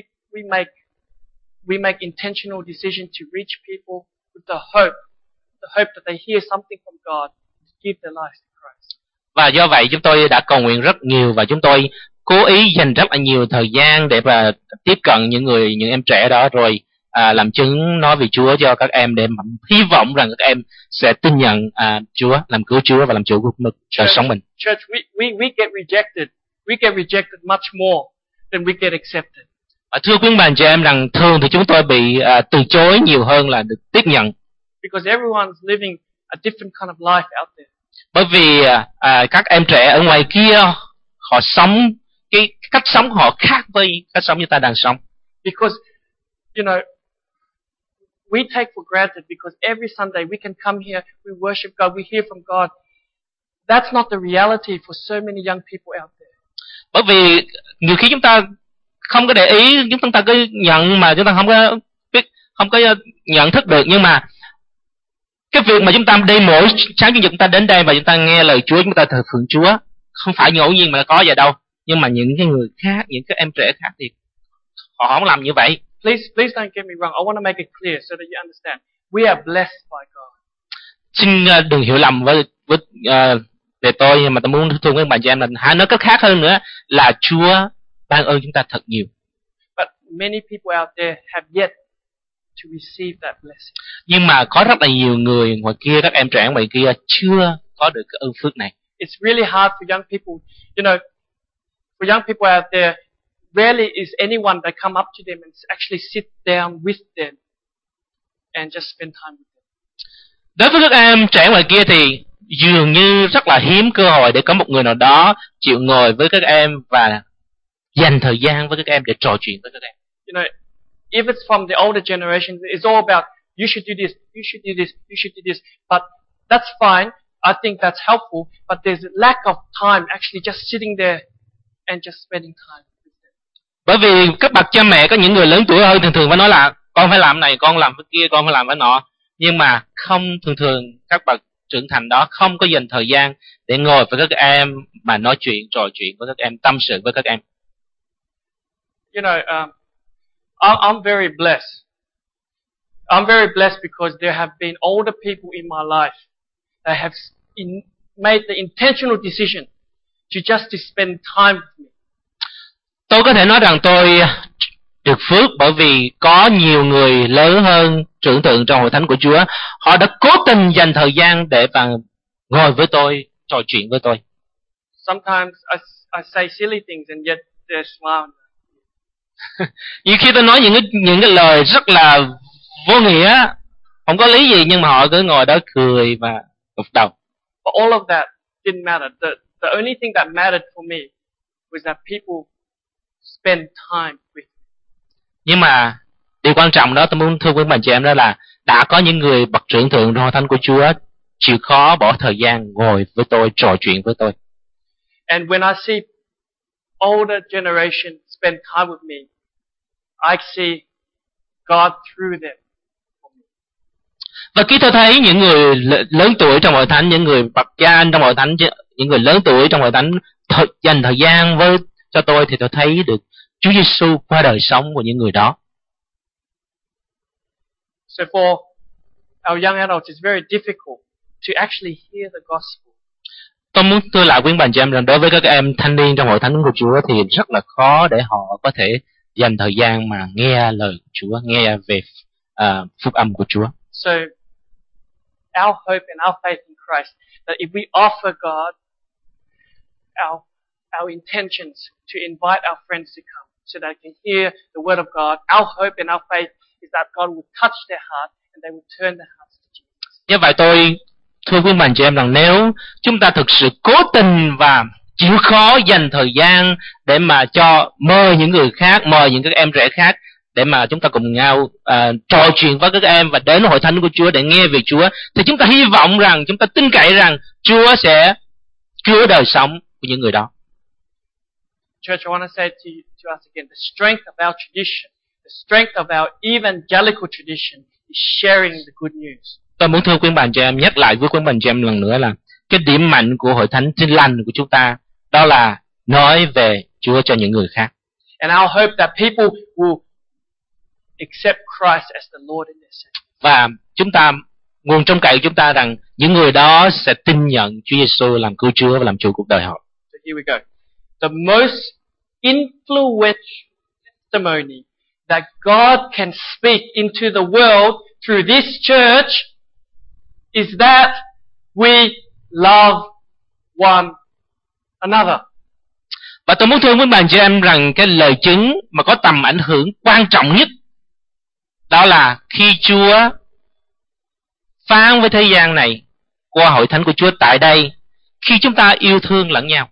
S3: we make intentional decision to reach people with the hope that they hear something from God to give their lives to Christ.
S4: Và do vậy chúng tôi đã cầu nguyện rất nhiều và chúng tôi cố ý dành rất là nhiều thời gian để mà tiếp cận những em trẻ đó rồi làm chứng nói về Chúa cho các em để hy vọng rằng các em sẽ tin nhận Chúa làm cứu Chúa và làm chủ của đời sống mình.
S3: Church, we get rejected. We get rejected much more than we get accepted.
S4: Thưa quý bà chị em rằng thường thì chúng tôi bị từ chối nhiều hơn là được tiếp nhận.
S3: Because everyone's living a different kind of life out there.
S4: Bởi vì các em trẻ ở ngoài kia họ sống cái cách sống họ khác với cách sống như ta đang sống.
S3: Because we take for granted because every Sunday we can come here, we worship God, we hear from God. That's not the reality for so many young people out there.
S4: Bởi vì nhiều khi chúng ta không có để ý, chúng ta cứ nhận mà chúng ta không có nhận thức được, nhưng mà cái việc mà chúng ta đi mỗi sáng chủ nhật chúng ta đến đây và chúng ta nghe lời Chúa, chúng ta thờ phượng Chúa không phải ngẫu nhiên mà có vậy đâu. Nhưng mà những cái người khác, những cái em trẻ khác thì họ không làm như vậy.
S3: Please don't get me wrong. I want to make it clear so that you understand. We are blessed by God.
S4: Xin đừng hiểu lầm về tôi, nhưng mà tôi muốn thương với bạn chị em là hãy nói cách khác hơn nữa là Chúa ban ơn chúng ta thật nhiều.
S3: But many people out there have yet to receive that blessing.
S4: Nhưng mà có rất là nhiều người ngoài kia, các em trẻ ngoài kia chưa có được cái ơn phước này.
S3: It's really hard for young people. For young people out there, rarely is anyone that come up to them and actually sit down with them and just spend time with them.
S4: Đối với các em trẻ ngoài kia thì dường như rất là hiếm cơ hội để có một người nào đó chịu ngồi với các em và dành thời gian với các em để trò chuyện với các em.
S3: If it's from the older generation, it's all about you should do this, you should do this, you should do this. But that's fine. I think that's helpful. But there's a lack of time actually just sitting there and just spending time.
S4: Bởi vì các bậc cha mẹ có những người lớn tuổi hơn thường phải nói là con phải làm này, con làm cái kia, con phải làm cái nọ. Nhưng mà thường các bậc trưởng thành đó không có dành thời gian để ngồi với các em mà nói chuyện, trò chuyện với các em, tâm sự với các em.
S3: I'm very blessed. I'm very blessed because there have been older people in my life that have made the intentional decision to just to spend time with me.
S4: Tôi có thể nói rằng tôi được phước bởi vì có nhiều người lớn hơn trưởng tượng trong hội thánh của Chúa. Họ đã cố tình dành thời gian để ngồi với tôi, trò chuyện với tôi.
S3: Sometimes I say silly things and yet they're smiling.
S4: Nhiều khi tôi nói những cái lời rất là vô nghĩa, không có lý gì, nhưng mà họ cứ ngồi đó cười và gật đầu.
S3: But all of that didn't matter. The only thing that mattered for me was that people spend time with me.
S4: Nhưng mà điều quan trọng đó tôi muốn thưa với bạn chị em đó là đã có những người bậc trưởng thượng trong hội thánh của Chúa chịu khó bỏ thời gian ngồi với tôi, trò chuyện với tôi.
S3: And when I see older generation spend time with me, I see God through them.
S4: Và khi tôi thấy những người lớn tuổi trong hội thánh, những người bậc cha anh trong hội thánh, những người lớn tuổi trong hội thánh dành thời gian cho tôi thì tôi thấy được Chúa Giêsu qua đời sống của những người đó.
S3: So for our young adults, it's very difficult to actually hear the gospel.
S4: Tôi muốn thưa lại quý bạn chị em rằng đối với các em thanh niên trong hội thánh của Chúa thì rất là khó để họ có thể dành thời gian mà nghe lời của Chúa, nghe về phúc âm của Chúa.
S3: So our hope and our faith in Christ that if we offer God our intentions to invite our friends to come so they can hear the word of God, our hope and our faith is that God will touch their heart and they will turn their hearts to Jesus.
S4: Như vậy tôi thưa quý bạn chị em rằng nếu chúng ta thực sự cố tình và chịu khó dành thời gian để mà mời những người khác, mời những các em trẻ khác để mà chúng ta cùng nhau trò chuyện với các em và đến hội thánh của Chúa để nghe về Chúa, thì chúng ta hy vọng rằng, chúng ta tin cậy rằng Chúa sẽ cứu đời sống của những người đó.
S3: Church, I want to say to us again, the strength of our tradition, the strength of our evangelical tradition is sharing the good news.
S4: Tôi muốn thưa quý bạn chị em, nhắc lại với quý bạn chị em lần nữa là cái điểm mạnh của hội thánh Tin Lành của chúng ta đó là nói về Chúa cho những người khác.
S3: And I hope that people will accept Christ as the Lord in their sin.
S4: Và chúng ta nguồn trông cậy chúng ta rằng những người đó sẽ tin nhận Chúa Giêsu làm cứu Chúa và làm chủ cuộc đời họ.
S3: So here we go. The most influential testimony that God can speak into the world through this church is that we love one another.
S4: Và tôi muốn thưa với bạn chị em rằng cái lời chứng mà có tầm ảnh hưởng quan trọng nhất đó là khi Chúa phán với thế gian này qua hội thánh của Chúa tại đây, khi chúng ta yêu thương lẫn nhau.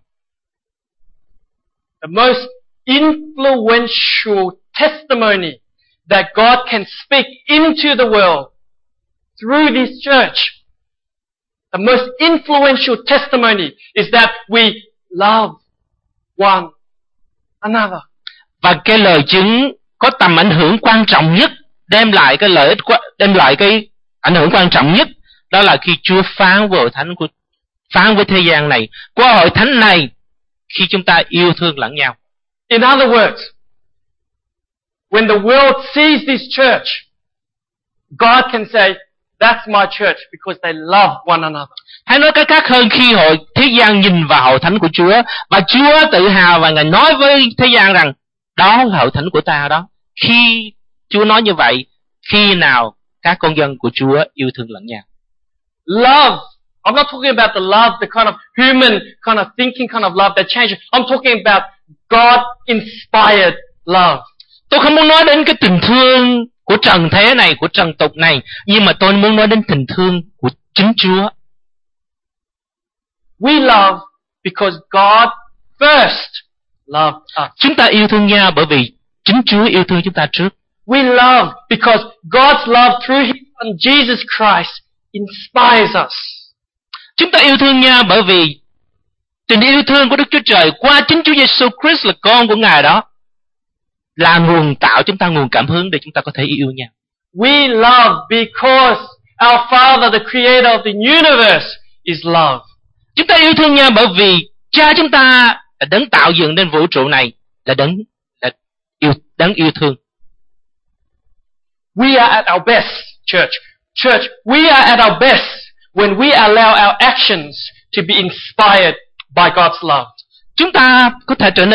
S3: The most influential testimony that God can speak into the world through this church, the most influential testimony is that we love one another.
S4: Và cái lời chứng có tầm ảnh hưởng quan trọng nhất, đem lại cái lợi ích, đem lại cái ảnh hưởng quan trọng nhất, đó là khi Chúa phán với thế gian này qua hội thánh này, khi chúng ta yêu thương lẫn nhau.
S3: In other words, when the world sees this church, God can say, that's my church because they love one another.
S4: Hay nói cách khác hơn, khi thế gian nhìn vào hội thánh của Chúa và Chúa tự hào và Ngài nói với thế gian rằng đó là hội thánh của ta đó. Khi Chúa nói như vậy, khi nào các con dân của Chúa yêu thương lẫn nhau?
S3: Love. I'm not talking about the love, the kind of human kind of thinking kind of love that changes. I'm talking about God-inspired love.
S4: Tôi không muốn nói đến cái tình thương của trần thế này, của trần tục này, nhưng mà tôi muốn nói đến tình thương của chính Chúa.
S3: We love because God first loved us.
S4: Chúng ta yêu thương nhau bởi vì chính Chúa yêu thương chúng ta trước.
S3: We love because God's love through His Son Jesus Christ inspires us.
S4: Chúng ta yêu thương nhau bởi vì tình yêu thương của Đức Chúa Trời qua chính Chúa Giêsu Christ là con của Ngài đó là nguồn tạo chúng ta nguồn cảm hứng để chúng ta có thể yêu nhau.
S3: We love because our Father, the Creator of the universe, is love.
S4: Chúng ta yêu thương nhau bởi vì Cha chúng ta là đấng tạo dựng nên vũ trụ này, là đấng yêu thương.
S3: We are at our best, church. Church, we are at our best when we allow our actions to be inspired by God's love.
S4: Chúng ta có thể trở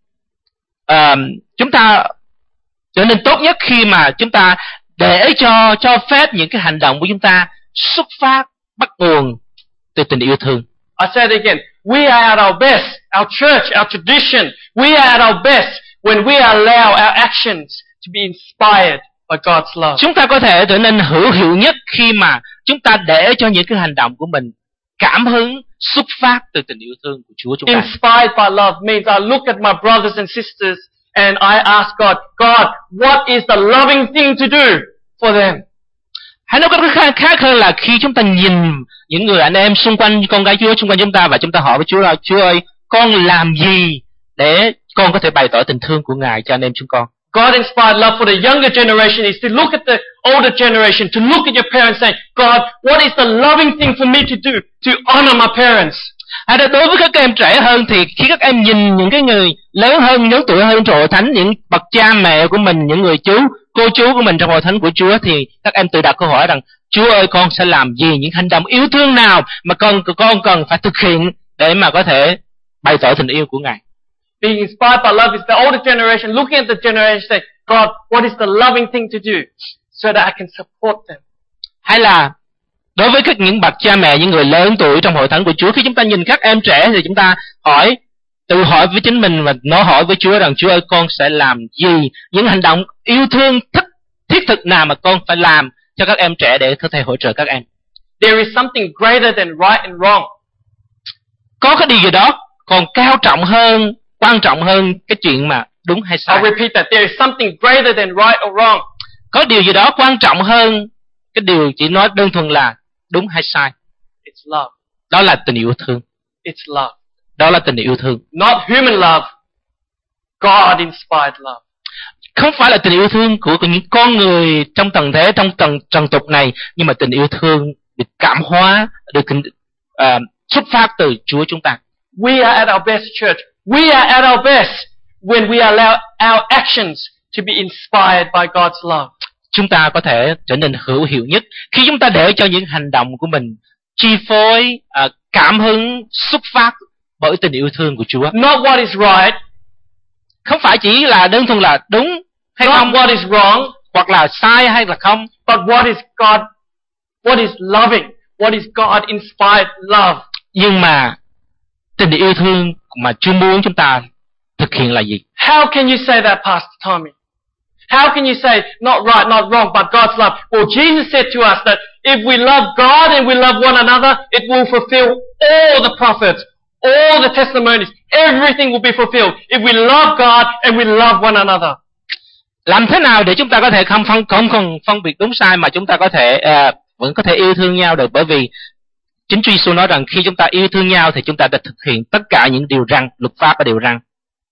S4: nên tốt nhất khi mà chúng ta để cho phép những cái hành động của chúng ta xuất phát, bắt nguồn từ tình yêu thương.
S3: I say it again. We are at our best, our church, our tradition. We are at our best when we allow our actions to be inspired by God's love.
S4: Chúng ta có thể trở nên hữu hiệu nhất khi mà chúng ta để cho những cái hành động của mình cảm hứng xuất phát từ tình yêu thương của Chúa chúng ta.
S3: Inspired by love means I look at my brothers and sisters and I ask God, what is the loving thing to do for them?
S4: Hay nói cách khác hơn là khi chúng ta nhìn những người anh em xung quanh, con cái Chúa xung quanh chúng ta và chúng ta hỏi với Chúa là Chúa ơi, con làm gì để con có thể bày tỏ tình thương của Ngài cho anh em chúng con?
S3: God-inspired love for the younger generation is to look at the older generation, to look at your parents saying, God, what is the loving thing for me to do to honor my parents?
S4: Hay là đối với các em trẻ hơn thì khi các em nhìn những cái người lớn hơn, lớn tuổi hơn trong hội thánh, những bậc cha mẹ của mình, những người cô chú của mình trong hội thánh của Chúa thì các em tự đặt câu hỏi rằng Chúa ơi, con sẽ làm gì, những hành động yêu thương nào mà con cần phải thực hiện để mà có thể bày tỏ tình yêu của Ngài.
S3: Being inspired by love is the older generation looking at the generation saying, God, what is the loving thing to do so that I can support them?
S4: Hay là đối với những bậc cha mẹ, những người lớn tuổi trong hội thánh của Chúa, khi chúng ta nhìn các em trẻ thì chúng ta tự hỏi với chính mình và nói hỏi với Chúa rằng Chúa ơi, con sẽ làm gì, những hành động yêu thương thiết thực nào mà con phải làm cho các em trẻ để có thể hỗ trợ các em.
S3: there is something greater than right and wrong.
S4: Có cái điều gì đó còn cao trọng hơn, quan trọng hơn cái chuyện mà đúng hay sai.
S3: I'll repeat that. There is something greater than right or wrong.
S4: Có điều gì đó quan trọng hơn cái điều chỉ nói đơn thuần là đúng hay sai.
S3: It's love.
S4: Đó là tình yêu thương.
S3: It's love.
S4: Đó là tình yêu thương.
S3: Not human love. God inspired love.
S4: Không phải là tình yêu thương của những con người trong trần thế, trong trần tục này, nhưng mà tình yêu thương được cảm hóa, được xuất phát từ Chúa chúng ta.
S3: We are at our best, church. We are at our best when we allow our actions to be inspired by God's love.
S4: Chúng ta có thể trở nên hữu hiệu nhất khi chúng ta để cho những hành động của mình chi phối, cảm hứng xuất phát bởi tình yêu thương của Chúa.
S3: Not what is right.
S4: Không phải chỉ là đơn thuần là đúng hay
S3: Not
S4: không,
S3: what is wrong.
S4: hoặc là sai hay là không,
S3: But what is loving? What is God inspired love?
S4: nhưng mà tình yêu thương mà Chúa muốn chúng ta thực hiện là gì?
S3: How can you say that, Pastor Tommy? How can you say not right, not wrong, but God's love? Well, Jesus said to us that if we love God and we love one another, it will fulfill all the prophets, all the testimonies. Everything will be fulfilled if we love God and we love one another.
S4: Làm thế nào để chúng ta có thể không cần phân biệt đúng sai mà chúng ta có thể vẫn có thể yêu thương nhau được? Bởi vì chính Chúa Giêsu nói rằng khi chúng ta yêu thương nhau thì chúng ta đã thực hiện tất cả những điều răn, luật pháp và điều răn.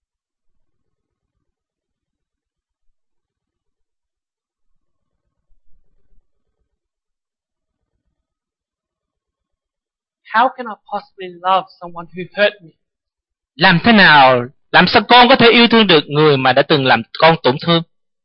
S3: How can I possibly love someone who hurt me?
S4: Làm thế nào, làm sao con có thể yêu thương được người mà đã từng làm con tổn thương?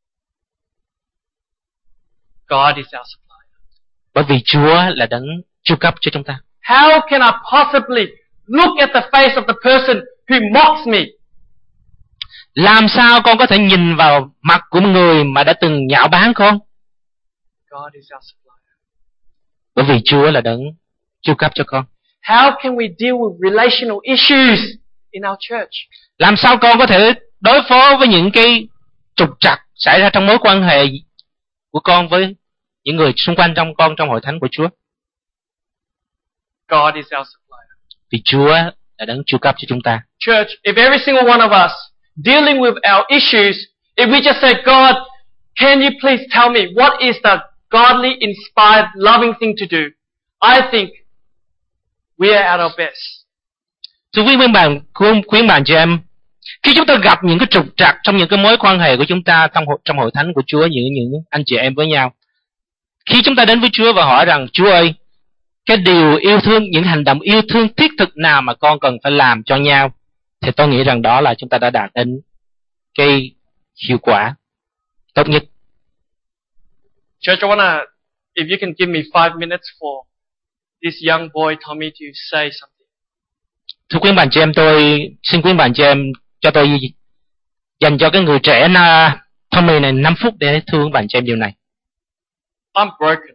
S3: God is our supplier.
S4: Bởi vì Chúa là đấng chu cấp cho chúng ta.
S3: How can I possibly look at the face of the person who mocks me?
S4: Làm sao con có thể nhìn vào mặt của một người mà đã từng nhạo báng con?
S3: God is our supplier.
S4: Bởi vì Chúa là đấng chu cấp cho con.
S3: How can we deal with relational issues in our church?
S4: Làm sao con có thể đối phó với những cái trục trặc xảy ra trong mối quan hệ của con với những người xung quanh trong hội thánh của Chúa?
S3: God is our supplier.
S4: Vì Chúa là đấng chu cấp cho chúng ta.
S3: Church, if every single one of us dealing with our issues, if we just say, God, can you please tell me what is the godly, inspired, loving thing to do? I think we are at our best.
S4: Thưa quý bạn chị em, khi chúng ta gặp những cái trục trặc trong những cái mối quan hệ của chúng ta trong hội thánh của Chúa, những anh chị em với nhau, khi chúng ta đến với Chúa và hỏi rằng Chúa ơi, cái điều yêu thương, những hành động yêu thương thiết thực nào mà con cần phải làm cho nhau, thì tôi nghĩ rằng đó là chúng ta đã đạt đến cái hiệu quả tốt nhất.
S3: Church, if you can give me 5 minutes for this young boy Tommy to say something.
S4: Thưa quý bạn chị em, tôi xin quý bạn chị em cho tôi dành cho cái người trẻ Tommy này 5 phút để thưa quý bạn chị em điều này.
S3: I'm broken.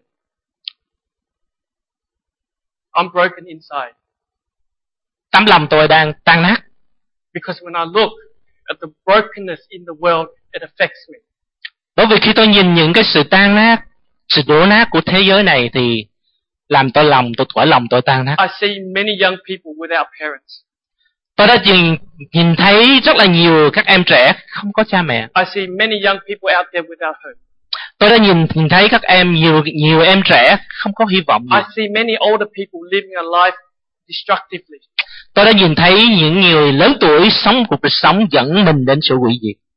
S3: I'm broken inside.
S4: Tấm lòng tôi đang tan nát.
S3: Because when I look at the brokenness in the world, it affects me.
S4: Bởi vì khi tôi nhìn những cái sự tan nát, sự đổ nát của thế giới này thì làm tôi lòng tôi tan nát.
S3: I see many young people without parents.
S4: Tôi đã nhìn thấy rất là nhiều các em trẻ không có cha mẹ.
S3: I see many young people out there without hope.
S4: Tôi đã nhìn thấy các em nhiều em trẻ không có hy vọng gì.
S3: I see many older people living a life destructively.
S4: Tôi đã nhìn thấy những người lớn tuổi sống cuộc sống dẫn mình đến sự hủy diệt.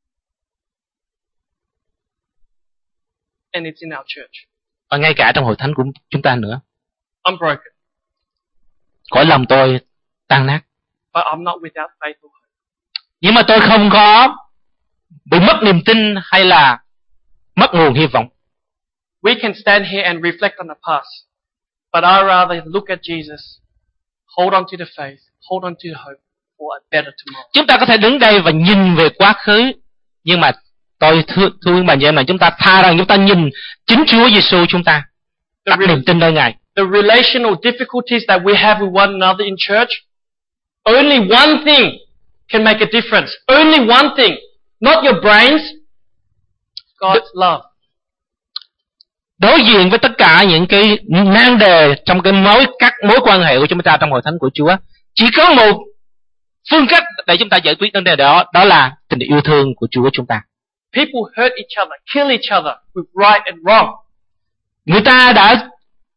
S3: And it's in our church.
S4: Và ngay cả trong hội thánh của chúng ta nữa.
S3: I'm broken.
S4: Cõi lòng tôi tan nát.
S3: But I'm not without faith or hope.
S4: Nhưng mà tôi không có bị mất niềm tin hay là mất nguồn hy vọng.
S3: We can stand here and reflect on the past. But I rather look at Jesus, hold on to the faith, hold on to the hope for a better tomorrow.
S4: Chúng ta có thể đứng đây và nhìn về quá khứ, nhưng mà tôi thưa quý bạn chị em là chúng ta tha rằng chúng ta nhìn chính Chúa Giêsu chúng ta, đặt niềm tin nơi Ngài.
S3: The relational difficulties that we have with one another in church, only one thing can make a difference. Only one thing, not your brains, God's love.
S4: đối diện với tất cả những cái nan đề trong các mối quan hệ của chúng ta trong hội thánh của Chúa, chỉ có một phương cách để chúng ta giải quyết vấn đề đó, đó là tình yêu thương của Chúa chúng ta.
S3: People hurt each other, kill each other with right and wrong.
S4: Người ta đã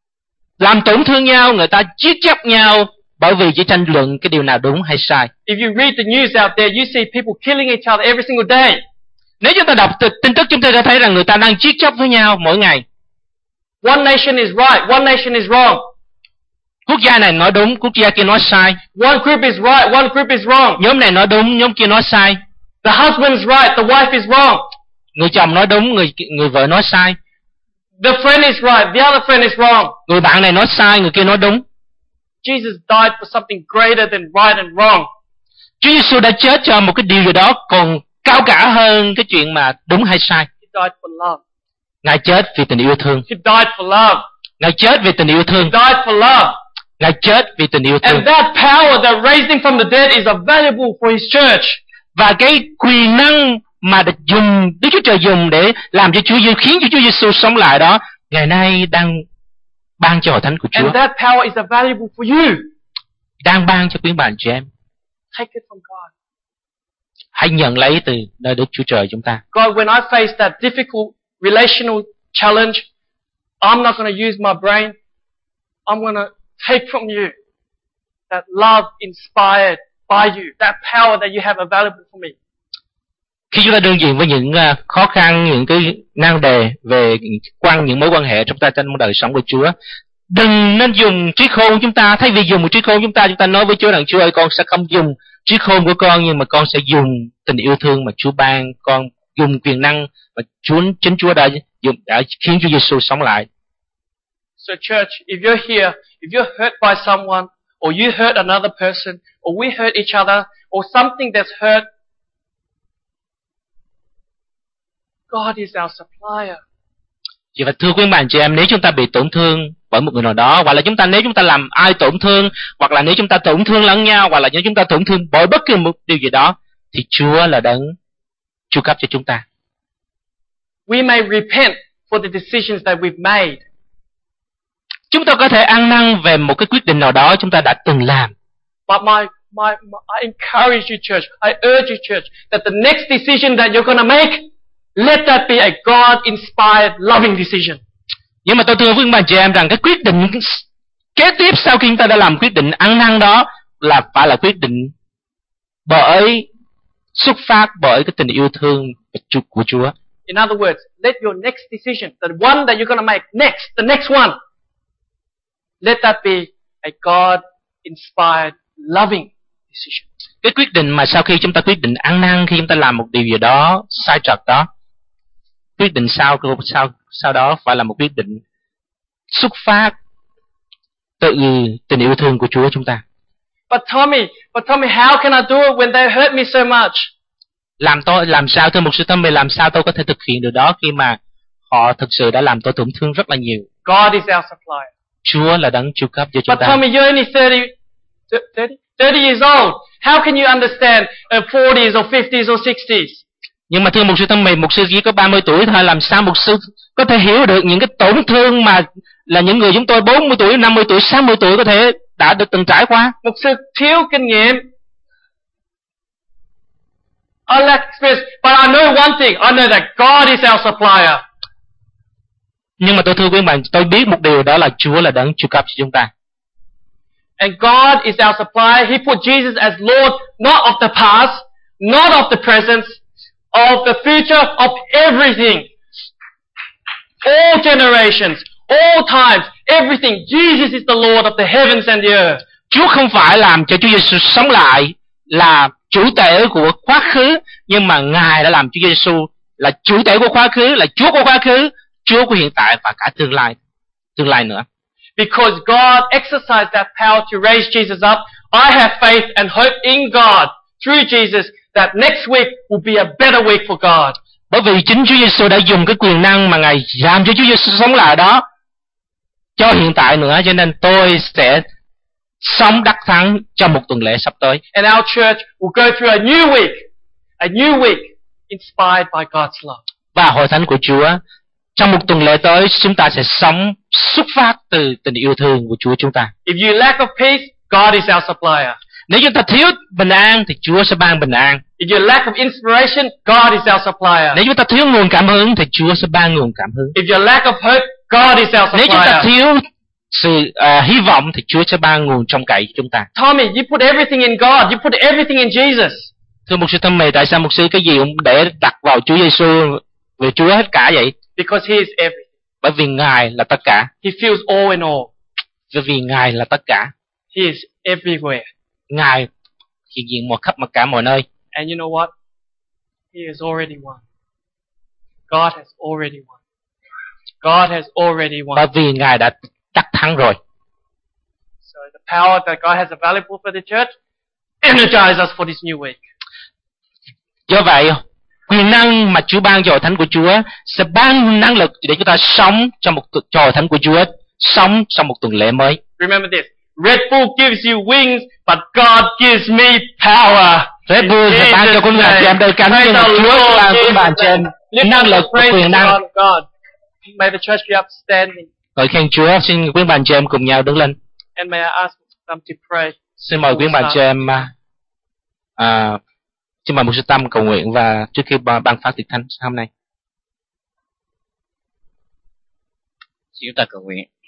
S4: làm tổn thương nhau, người ta giết chóc nhau bởi vì chỉ tranh luận cái điều nào đúng hay sai.
S3: If you read the news out there, you see people killing each other every single day.
S4: Nếu chúng ta đọc tin tức, chúng ta sẽ thấy rằng người ta đang giết chóc với nhau mỗi ngày.
S3: One nation is right, one nation is wrong.
S4: Quốc gia này nói đúng, quốc gia kia nói sai.
S3: One group is right, one group is wrong.
S4: Nhóm này nói đúng, nhóm kia nói sai.
S3: The husband's right, the wife is wrong.
S4: Người chồng nói đúng, người vợ nói sai.
S3: The friend is right, the other friend is wrong.
S4: Người bạn này nói sai, người kia nói đúng.
S3: Jesus died for something greater than right and wrong.
S4: Chúa Giêsu đã chết cho một cái điều gì đó còn cao cả hơn cái chuyện mà đúng hay sai.
S3: He died for love.
S4: Ngài chết vì tình yêu thương.
S3: He died for love.
S4: Ngài chết vì tình yêu thương.
S3: He died for love.
S4: Ngài chết vì tình yêu thương.
S3: And that power that raised him from the dead is available for his church.
S4: Và cái quyền năng mà Đức Chúa Trời dùng để làm cho khiến cho Chúa Giêsu sống lại đó, ngày nay đang ban cho hội thánh của Chúa.
S3: And that power is available for you.
S4: Đang ban cho quý bạn chị em.
S3: Take it from God.
S4: Hãy nhận lấy từ nơi Đức Chúa Trời chúng ta.
S3: God, when I face that difficult relational challenge, I'm not going to use my brain. I'm going to take from you that love inspired by you, that power that you have available for me.
S4: Khi chúng ta đương diện với những khó khăn, những cái nan đề về những mối quan hệ trong đời sống của Chúa, đừng nên dùng trí khôn chúng ta. Thay vì dùng một trí khôn chúng ta nói với Chúa rằng Chúa ơi, con sẽ không dùng trí khôn của con, nhưng mà con sẽ dùng tình yêu thương mà Chúa ban, con dùng quyền năng mà chính Chúa đã khiến Chúa Giêsu sống lại.
S3: So church, if you're here, if you're hurt by someone, or you hurt another person, or we hurt each other, or something that's hurt, God is our supplier.
S4: Chị và thưa quý bạn chị em, nếu chúng ta bị tổn thương bởi một người nào đó, hoặc là nếu chúng ta làm ai tổn thương, hoặc là nếu chúng ta tổn thương lẫn nhau, hoặc là nếu chúng ta tổn thương bởi bất cứ một điều gì đó, thì Chúa là đấng chu cấp cho chúng ta.
S3: We may repent for the decisions that we've made.
S4: Chúng ta có thể ăn năn về một cái quyết định nào đó chúng ta đã từng làm.
S3: But I encourage you, church, I urge you, church, that the next decision that you're going to make, let that be a God-inspired, loving decision.
S4: Nhưng mà tôi thưa với bạn chị em rằng cái quyết định kế tiếp sau khi chúng ta đã làm quyết định ăn năn đó là phải là quyết định xuất phát bởi cái tình yêu thương của Chúa.
S3: In other words, let your next decision, the one that you're going to make next, the next one, let that be a God-inspired, loving decision.
S4: Cái quyết định mà sau khi chúng ta quyết định ăn năn, khi chúng ta làm một điều gì đó sai trật đó, quyết định sau đó phải là một quyết định xuất phát từ tình yêu thương của Chúa chúng ta.
S3: But Tommy, how can I do it when they hurt me so much?
S4: Làm sao thưa mục sư Tommy, làm sao tôi có thể thực hiện được đó khi mà họ thực sự đã làm tôi tổn thương rất là nhiều?
S3: God is our supplier.
S4: Chúa là đấng chu cấp cho chúng ta.
S3: But Tommy, you're only 30 years old. How can you understand 40s or 50s or 60s?
S4: Nhưng mà thưa mục sư Tommy, mục sư chỉ có 30 tuổi thôi, làm sao mục sư có thể hiểu được những cái tổn thương mà là những người chúng tôi 40 tuổi, 50 tuổi, 60 tuổi có thể đã được từng trải qua?
S3: Mục sư thiếu kinh nghiệm. I lack experience, but I know one thing. I know that God is our supplier.
S4: Nhưng mà tôi thưa quý bạn, tôi biết một điều, đó là Chúa là đấng chu cấp cho chúng ta.
S3: And God is our supplier. He put Jesus as Lord, not of the past, not of the present, of the future, of everything. All generations, all times, everything. Jesus is the Lord of the heavens and the earth.
S4: Chúa không phải làm cho Chúa Giêsu sống lại là chủ tể của quá khứ, nhưng mà Ngài đã làm Chúa Giêsu là chủ tể của quá khứ, là Chúa của quá khứ, Chúa của hiện tại và cả tương lai nữa.
S3: Because God exercised that power to raise Jesus up, I have faith and hope in God through Jesus that next week will be a better week for God.
S4: Bởi vì chính Chúa Giêsu đã dùng cái quyền năng mà Ngài làm cho Chúa Giêsu sống lại đó cho hiện tại nữa, cho nên tôi sẽ sống đắc thắng cho một tuần lễ sắp tới.
S3: And our church will go through a new week inspired by God's love.
S4: Và hội thánh của Chúa trong một tuần lễ tới chúng ta sẽ sống xuất phát từ tình yêu thương của Chúa chúng ta.
S3: If you lack of peace, God is our supplier.
S4: Nếu chúng ta thiếu bình an thì Chúa sẽ ban bình an.
S3: If you lack of inspiration, God is our supplier.
S4: Nếu chúng ta thiếu nguồn cảm hứng thì Chúa sẽ ban nguồn cảm hứng.
S3: If you lack of hope, God is our
S4: Nếu chúng ta
S3: supplier.
S4: thiếu sự hy vọng thì Chúa sẽ ban nguồn trông cậy cho chúng ta.
S3: Tommy, you put everything in God. You put everything in Jesus.
S4: Thưa mục sư Tommy, tại sao mục sư cái gì cũng để đặt vào Chúa Giêsu, về Chúa hết cả vậy?
S3: Because He is everything.
S4: Bởi vì Ngài là tất cả.
S3: He fills all in all.
S4: Bởi vì Ngài là tất cả.
S3: He is everywhere.
S4: Ngài hiện diện mọi khắp cả mọi nơi.
S3: And you know what? He has already won. God has already won. God has already won.
S4: Bởi vì Ngài đã đắc thắng rồi.
S3: So the power that God has available for the church, energize us for this new week.
S4: Do vậy, quyền năng mà Chúa ban cho hội thánh của Chúa sẽ ban năng lực để chúng ta sống trong một cho hội thánh của Chúa, sống trong một tuần lễ mới.
S3: Remember this. Red Bull gives you wings, but God gives me power.
S4: Red Bull sẽ ban cho con người chị em đôi cánh, nhưng mà Chúa sẽ ban của bạn cho em năng lực và quyền năng.
S3: May the church be upstanding.
S4: Ngợi khen Chúa, xin quý bạn chị em cùng nhau đứng lên.
S3: And may I ask them to pray.
S4: Xin mời quý bạn chị em xin mời mục sư Tâm cầu nguyện và trước khi ban phát tiệc thánh hôm nay.
S5: Chúng ta cầu nguyện.